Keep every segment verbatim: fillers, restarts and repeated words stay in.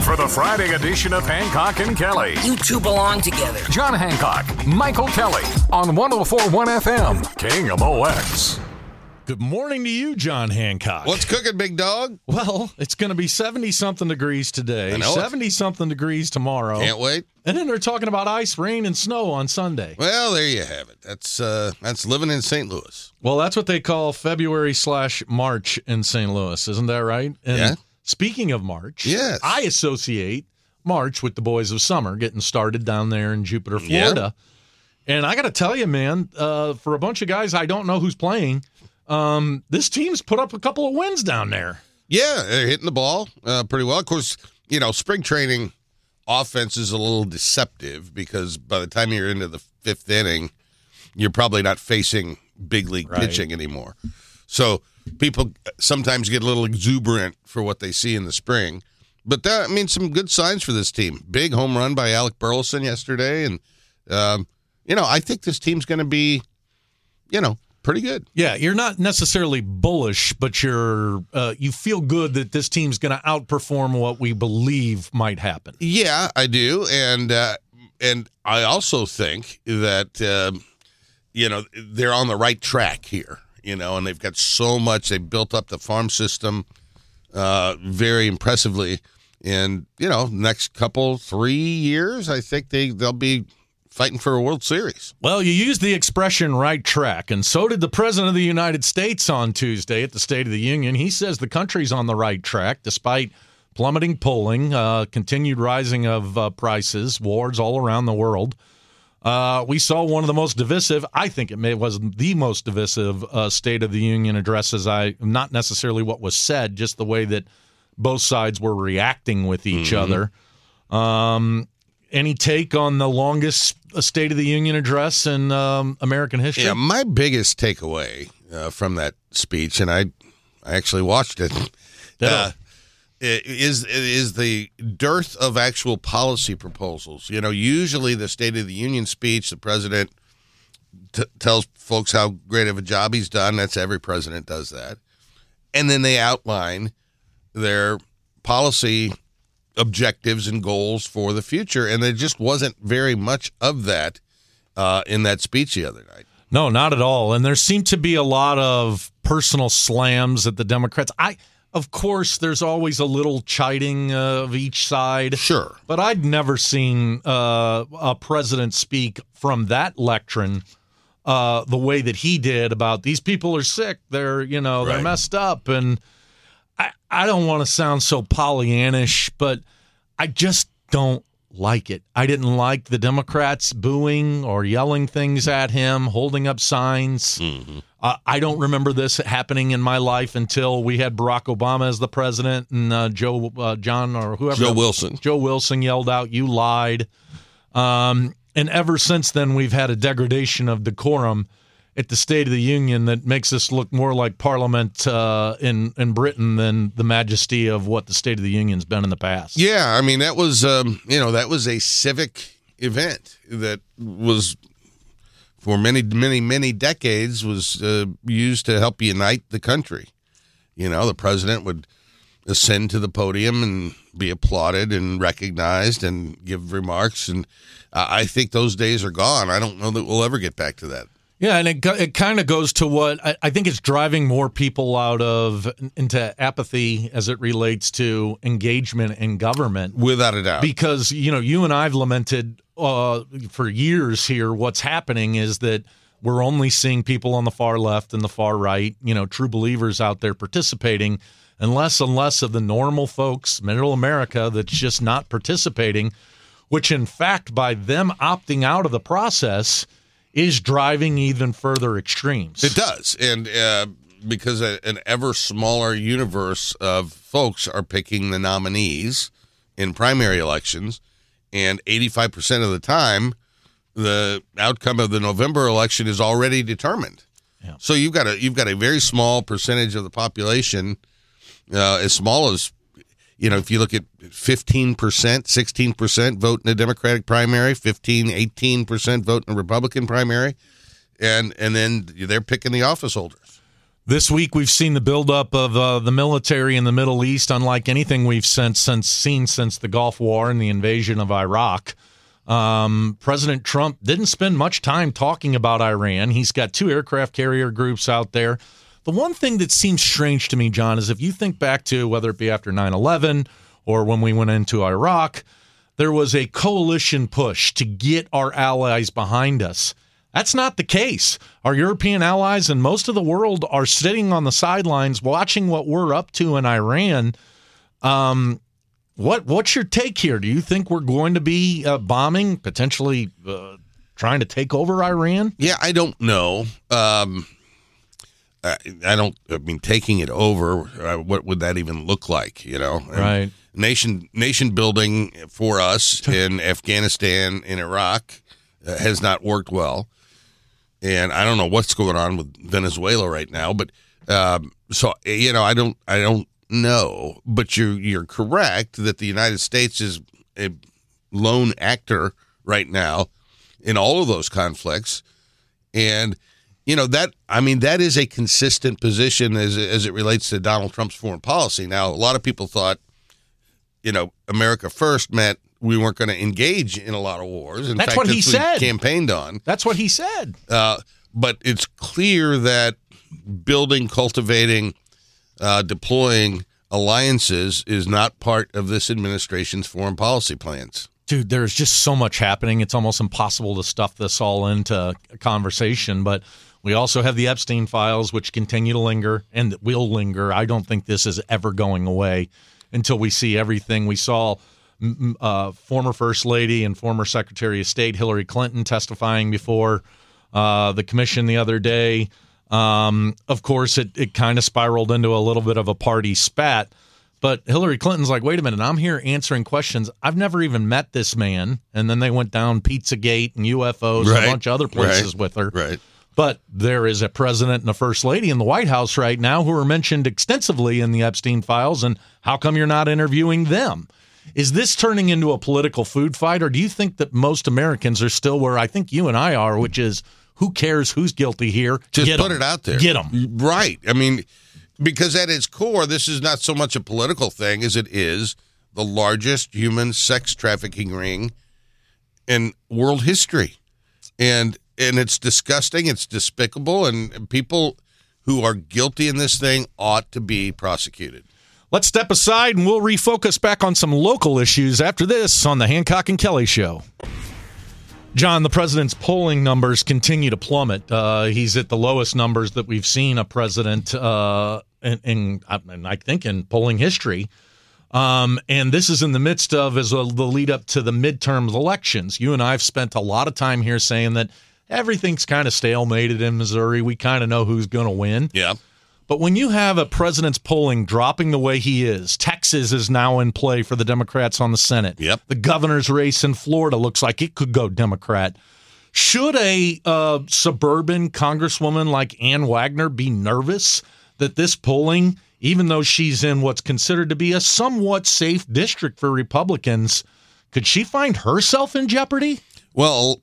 for the Friday edition of Hancock and Kelly. You two belong together. John Hancock, Michael Kelly on one oh four point one F M, King of O X. Good morning to you, John Hancock. What's cooking, big dog? Well, it's going to be seventy-something degrees today, seventy-something degrees tomorrow. Can't wait. And then they're talking about ice, rain, and snow on Sunday. Well, there you have it. That's uh, that's living in Saint Louis. Well, that's what they call February slash March in Saint Louis. Isn't that right? And yeah. Speaking of March, yes. I associate March with the boys of summer getting started down there in Jupiter, Florida. Yeah. And I got to tell you, man, uh, for a bunch of guys I don't know who's playing, Um, this team's put up a couple of wins down there. Yeah, they're hitting the ball uh, pretty well. Of course, you know, spring training offense is a little deceptive because by the time you're into the fifth inning, you're probably not facing big league right. pitching anymore. So people sometimes get a little exuberant for what they see in the spring. But that I mean, some good signs for this team. Big home run by Alec Burleson yesterday. And, um, you know, I think this team's going to be, you know, pretty good. Yeah, you're not necessarily bullish, but you're uh, you feel good that this team's going to outperform what we believe might happen. Yeah, I do, and uh, and I also think that uh, you know they're on the right track here. You know, and they've got so much. They built up the farm system uh, very impressively, and you know, next couple three years, I think they they'll be fighting for a World Series. Well, you used the expression right track, and so did the President of the United States on Tuesday at the State of the Union. He says the country's on the right track despite plummeting polling, uh, continued rising of uh, prices, wars all around the world. Uh, we saw one of the most divisive, I think it may was the most divisive uh, State of the Union addresses. I not necessarily what was said, just the way that both sides were reacting with each mm-hmm. other. Um Any take on the longest State of the Union address in um, American history? Yeah, my biggest takeaway uh, from that speech, and I, I actually watched it, uh, is is the dearth of actual policy proposals. You know, usually the State of the Union speech, the president t- tells folks how great of a job he's done. That's every president does that, and then they outline their policy objectives and goals for the future, and there just wasn't very much of that uh, in that speech the other night. No, not at all. And there seemed to be a lot of personal slams at the Democrats. I, of course, there's always a little chiding uh, of each side. Sure. But I'd never seen uh, a president speak from that lectern uh, the way that he did about these people are sick, they're, you know, right. they're messed up, and I, I don't want to sound so Pollyannish, but I just don't like it. I didn't like the Democrats booing or yelling things at him, holding up signs. Mm-hmm. Uh, I don't remember this happening in my life until we had Barack Obama as the president and uh, Joe, uh, John, or whoever. Joe Wilson. Joe Wilson yelled out, "You lied." Um, and ever since then, we've had a degradation of decorum at the State of the Union that makes us look more like Parliament uh, in in Britain than the majesty of what the State of the Union's been in the past. Yeah, I mean that was um, you know that was a civic event that was for many many many decades was uh, used to help unite the country. You know, the president would ascend to the podium and be applauded and recognized and give remarks, and uh, I think those days are gone. I don't know that we'll ever get back to that. Yeah, and it it kind of goes to what I, I think it's driving more people out of into apathy as it relates to engagement in government. Without a doubt. Because, you know, you and I have lamented uh, for years here what's happening is that we're only seeing people on the far left and the far right, you know, true believers out there participating, and less and less of the normal folks, middle America, that's just not participating, which in fact, by them opting out of the process, is driving even further extremes. It does, and uh, because a, an ever smaller universe of folks are picking the nominees in primary elections, and eighty-five percent of the time, the outcome of the November election is already determined. Yeah. So you've got a you've got a very small percentage of the population, uh, as small as, you know, if you look at fifteen percent, sixteen percent vote in a Democratic primary, fifteen, eighteen percent vote in a Republican primary, and and then they're picking the office holders. This week, we've seen the buildup of uh, the military in the Middle East, unlike anything we've since, since seen since the Gulf War and the invasion of Iraq. Um, President Trump didn't spend much time talking about Iran. He's got two aircraft carrier groups out there. The one thing that seems strange to me, John, is if you think back to whether it be after nine eleven or when we went into Iraq, there was a coalition push to get our allies behind us. That's not the case. Our European allies and most of the world are sitting on the sidelines watching what we're up to in Iran. Um, what what's your take here? Do you think we're going to be uh, bombing, potentially uh, trying to take over Iran? Yeah, I don't know. Um, I, I don't. I mean, taking it over. Uh, what would that even look like? You know, and right? Nation nation building for us in Afghanistan and Iraq uh, has not worked well. And I don't know what's going on with Venezuela right now, but um, so you know, I don't, I don't know. But you're you're correct that the United States is a lone actor right now in all of those conflicts, and you know that I mean that is a consistent position as as it relates to Donald Trump's foreign policy. Now, a lot of people thought, you know, America first meant we weren't going to engage in a lot of wars. In that's fact, what he that's said. We campaigned on. That's what he said. Uh, but it's clear that building, cultivating, uh, deploying alliances is not part of this administration's foreign policy plans. Dude, there's just so much happening. It's almost impossible to stuff this all into a conversation. But we also have the Epstein files, which continue to linger and will linger. I don't think this is ever going away until we see everything we saw. Uh, former First Lady and former Secretary of State Hillary Clinton testifying before uh, the commission the other day. Um, of course, it, it kind of spiraled into a little bit of a party spat. But Hillary Clinton's like, wait a minute, I'm here answering questions. I've never even met this man. And then they went down Pizzagate and U F Os right. and a bunch of other places right. with her. Right. But there is a president and a first lady in the White House right now who are mentioned extensively in the Epstein files. And how come you're not interviewing them? Is this turning into a political food fight, or do you think that most Americans are still where I think you and I are, which is who cares who's guilty here? Just Get put 'em. it out there. Get them. Right. I mean, because at its core, this is not so much a political thing as it is the largest human sex trafficking ring in world history. And and it's disgusting, it's despicable, and people who are guilty in this thing ought to be prosecuted. Let's step aside and we'll refocus back on some local issues after this on the Hancock and Kelly Show. John, the president's polling numbers continue to plummet. Uh, he's at the lowest numbers that we've seen a president uh, in, in, I think, in polling history. Um, and this is in the midst of as a, the lead up to the midterm elections. You and I have spent a lot of time here saying that everything's kind of stalemated in Missouri. We kind of know who's going to win. Yeah. But when you have a president's polling dropping the way he is, Texas is now in play for the Democrats on the Senate. Yep. The governor's race in Florida looks like it could go Democrat. Should a uh, suburban congresswoman like Ann Wagner be nervous that this polling, even though she's in what's considered to be a somewhat safe district for Republicans, could she find herself in jeopardy? Well,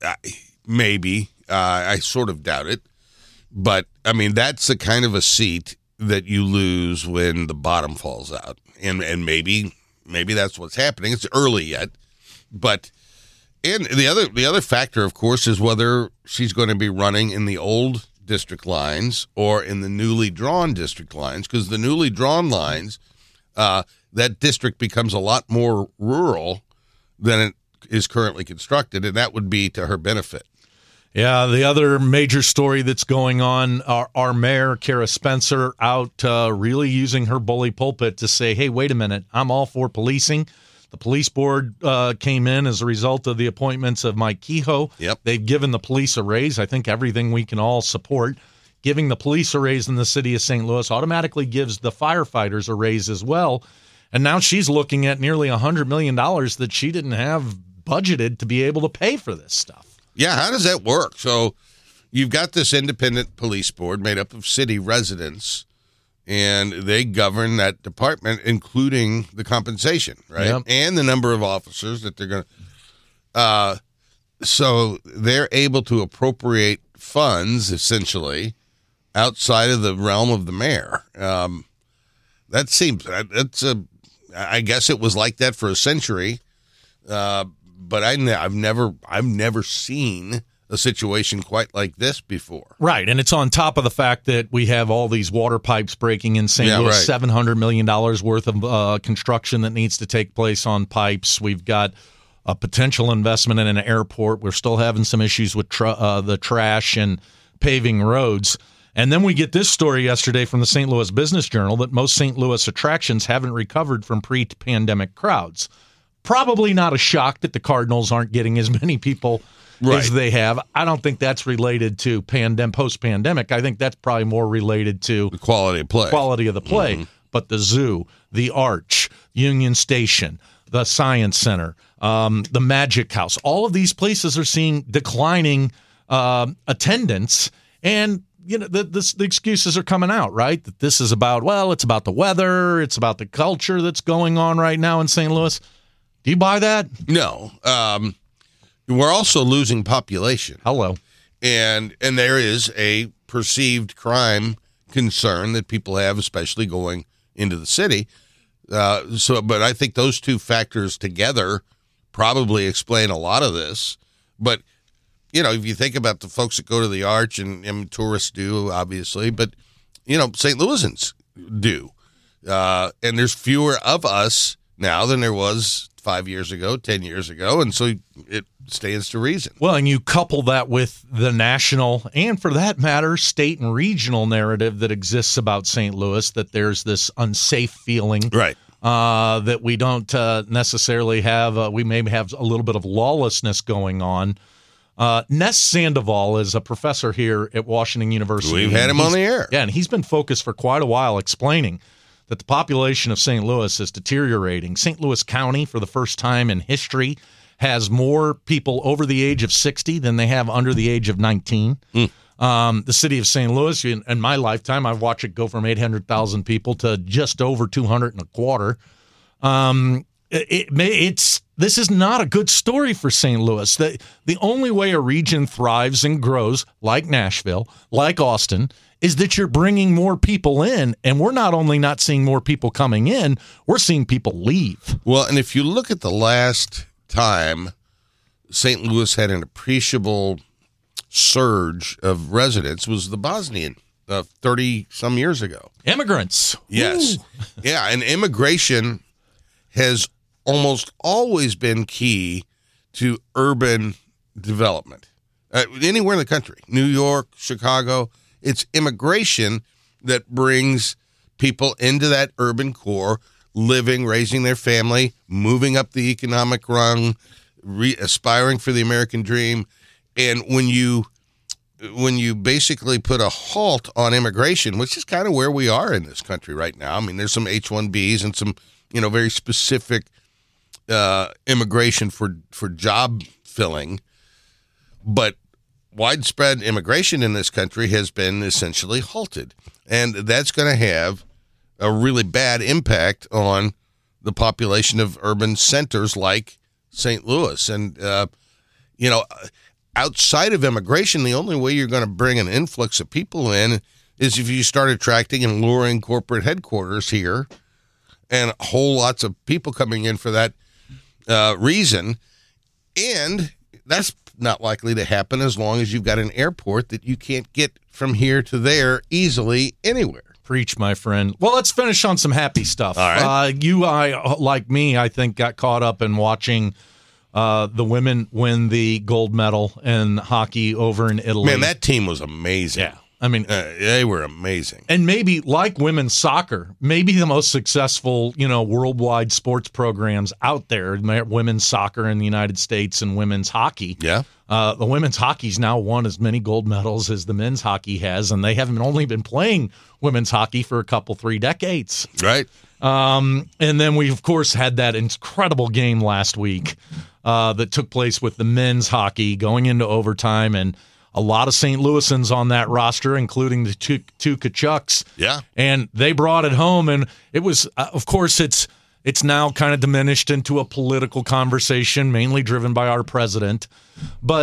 maybe. Uh, I sort of doubt it. But, I mean, that's the kind of a seat that you lose when the bottom falls out. And and maybe maybe that's what's happening. It's early yet. But and the other the other factor, of course, is whether she's going to be running in the old district lines or in the newly drawn district lines. Because the newly drawn lines, uh, that district becomes a lot more rural than it is currently constructed. And that would be to her benefit. Yeah, the other major story that's going on, our, our mayor, Kara Spencer, out uh, really using her bully pulpit to say, hey, wait a minute, I'm all for policing. The police board uh, came in as a result of the appointments of Mike Kehoe. Yep. They've given the police a raise. I think everything we can all support. Giving the police a raise in the city of Saint Louis automatically gives the firefighters a raise as well. And now she's looking at nearly one hundred million dollars that she didn't have budgeted to be able to pay for this stuff. Yeah, how does that work? So you've got this independent police board made up of city residents, and they govern that department, including the compensation, right? Yep. And the number of officers that they're going to. Uh, so they're able to appropriate funds, essentially, outside of the realm of the mayor. Um, that seems that's a. I guess it was like that for a century, uh, but I, I've never I've never seen a situation quite like this before. Right, and it's on top of the fact that we have all these water pipes breaking in Saint Yeah, Louis, right. seven hundred million dollars worth of uh, construction that needs to take place on pipes. We've got a potential investment in an airport. We're still having some issues with tr- uh, the trash and paving roads. And then we get this story yesterday from the Saint Louis Business Journal that most Saint Louis attractions haven't recovered from pre-pandemic crowds. Probably not a shock that the Cardinals aren't getting as many people Right. as they have. I don't think that's related to pandem- post-pandemic. I think that's probably more related to The quality of play. quality of the play. Mm-hmm. But the zoo, the Arch, Union Station, the Science Center, um, the Magic House, all of these places are seeing declining uh, attendance. And, you know, the, the, the excuses are coming out, right? That this is about, well, it's about the weather. It's about the culture that's going on right now in Saint Louis. Do you buy that? No. Um, we're also losing population. Hello. And and there is a perceived crime concern that people have, especially going into the city. Uh, so, but I think those two factors together probably explain a lot of this. But, you know, if you think about the folks that go to the Arch, and, and tourists do, obviously, but, you know, Saint Louisans do. Uh, and there's fewer of us now than there was five years ago, ten years ago, and so it stands to reason. Well, and you couple that with the national and, for that matter, state and regional narrative that exists about Saint Louis, that there's this unsafe feeling, Right. uh, that we don't uh, necessarily have. Uh, we may have a little bit of lawlessness going on. Uh, Ness Sandoval is a professor here at Washington University. We've had him on the air. Yeah, and he's been focused for quite a while explaining that the population of Saint Louis is deteriorating. Saint Louis County, for the first time in history, has more people over the age of sixty than they have under the age of nineteen. Mm. Um, the city of Saint Louis, in, in my lifetime, I've watched it go from eight hundred thousand people to just over two hundred and a quarter. Um, it, it, it's this is not a good story for Saint Louis. The, the only way a region thrives and grows, like Nashville, like Austin, is that you're bringing more people in, and we're not only not seeing more people coming in, we're seeing people leave. Well, and if you look at the last time Saint Louis had an appreciable surge of residents, was the Bosnian uh, thirty some years ago. Immigrants. Yes. Woo. Yeah, and immigration has almost always been key to urban development. Uh, anywhere in the country, New York, Chicago, it's immigration that brings people into that urban core, living, raising their family, moving up the economic rung, re- aspiring for the American dream. And when you when you basically put a halt on immigration, which is kind of where we are in this country right now. I mean, there's some H one Bs and some, you know, very specific uh, immigration for, for job filling, but widespread immigration in this country has been essentially halted. And that's going to have a really bad impact on the population of urban centers like Saint Louis. And, uh, you know, outside of immigration, the only way you're going to bring an influx of people in is if you start attracting and luring corporate headquarters here and whole lots of people coming in for that uh, reason. And that's not likely to happen as long as you've got an airport that you can't get from here to there easily anywhere. Preach, my friend. Well, let's finish on some happy stuff. All right. Uh, you, I, like me, I think, got caught up in watching uh, the women win the gold medal in hockey over in Italy. Man, that team was amazing. Yeah. I mean, uh, they were amazing. And maybe, like women's soccer, maybe the most successful, you know, worldwide sports programs out there, women's soccer in the United States and women's hockey. Yeah. Uh, the women's hockey's now won as many gold medals as the men's hockey has, and they haven't only been playing women's hockey for a couple, three decades. Right. Um, and then we, of course, had that incredible game last week uh, that took place with the men's hockey going into overtime, and a lot of Saint Louisans on that roster, including the two, two Kachucks. Yeah. And they brought it home, and it was, uh, of course, it's it's now kind of diminished into a political conversation, mainly driven by our president. But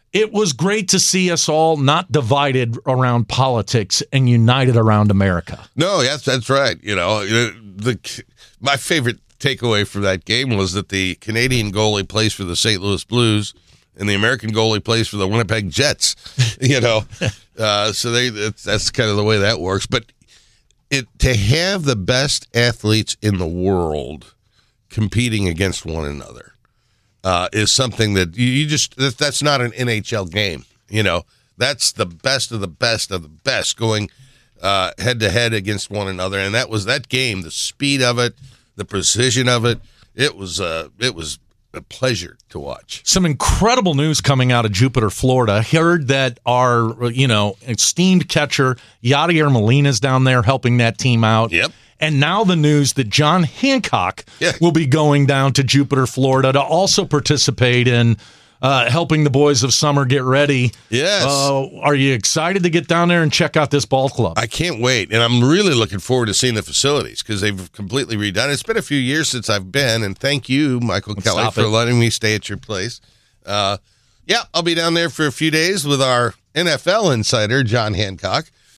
it was great to see us all not divided around politics and united around America. No, yes, that's right. You know, the my favorite takeaway from that game was that the Canadian goalie plays for the Saint Louis Blues and the American goalie plays for the Winnipeg Jets. You know, uh, so they that's, that's kind of the way that works. But it to have the best athletes in the world competing against one another uh, is something that you, you just that, that's not an N H L game. You know, that's the best of the best of the best going uh, head to head against one another, and that was that game. The speed of it, the precision of it, it was uh, it was a pleasure to watch. Some incredible news coming out of Jupiter, Florida. Heard that our you know esteemed catcher Yadier Molina's down there helping that team out. Yep. And now the news that John Hancock yeah. will be going down to Jupiter, Florida to also participate in uh, helping the boys of summer get ready. Yes. Uh, are you excited to get down there and check out this ball club? I can't wait. And I'm really looking forward to seeing the facilities because they've completely redone it. It's been a few years since I've been, and thank you, Michael Let's Kelly, for it. letting me stay at your place. Uh, yeah, I'll be down there for a few days with our N F L insider, John Hancock.